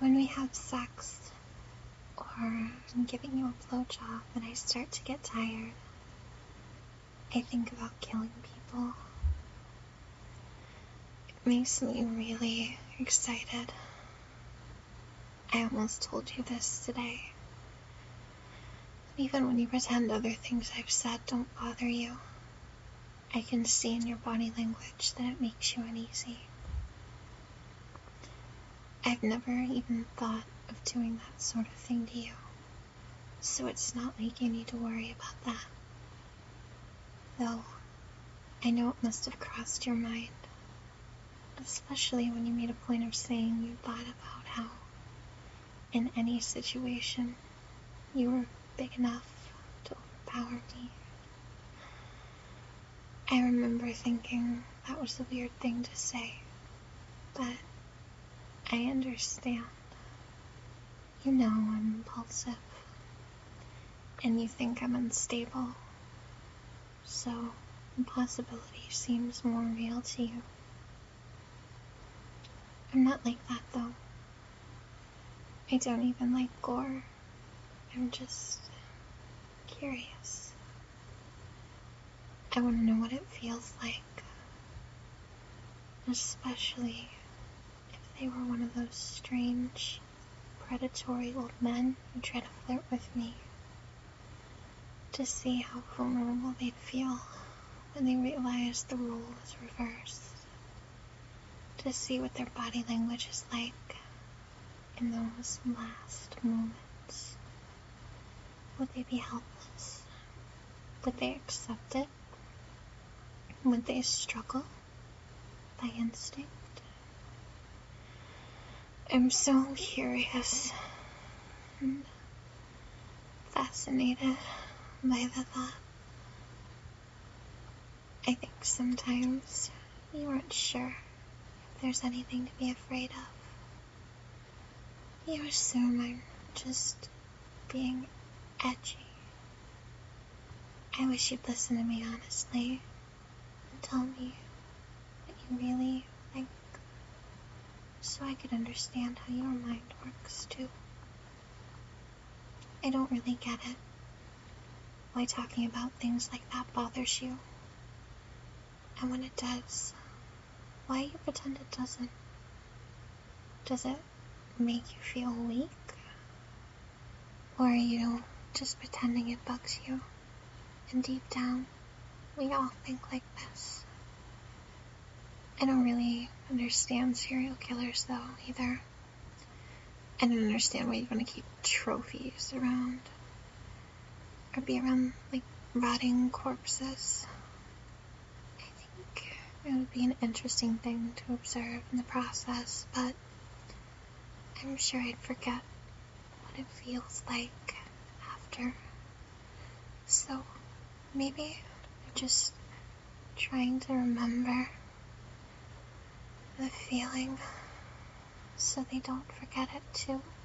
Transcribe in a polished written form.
when we have sex, or I'm giving you a blowjob and I start to get tired, I think about killing people. It makes me really excited. I almost told you this today. Even when you pretend other things I've said don't bother you, I can see in your body language that it makes you uneasy. I've never even thought of doing that sort of thing to you, so it's not like you need to worry about that. Though, I know it must have crossed your mind, especially when you made a point of saying you thought about how, in any situation, you were big enough to overpower me. I remember thinking that was a weird thing to say, but I understand. You know I'm impulsive, and you think I'm unstable, so impossibility seems more real to you. I'm not like that, though. I don't even like gore. I'm just curious. I want to know what it feels like, especially if they were one of those strange, predatory old men who try to flirt with me, to see how vulnerable they'd feel when they realize the role is reversed, to see what their body language is like in those last moments. Would they be helpless? Would they accept it? Would they struggle by instinct? I'm so curious and fascinated by the thought. I think sometimes you aren't sure if there's anything to be afraid of. You assume I'm just being edgy. I wish you'd listen to me honestly and tell me what you really think, so I could understand how your mind works too. I don't really get it, why talking about things like that bothers you. And when it does, why you pretend it doesn't. Does it make you feel weak? Or are you just pretending it bugs you? And deep down, we all think like this. I don't really understand serial killers, though, either. I don't understand why you want to keep trophies around. Or be around, like, rotting corpses. I think it would be an interesting thing to observe in the process, but I'm sure I'd forget what it feels like after. So, maybe I'm just trying to remember the feeling so they don't forget it too.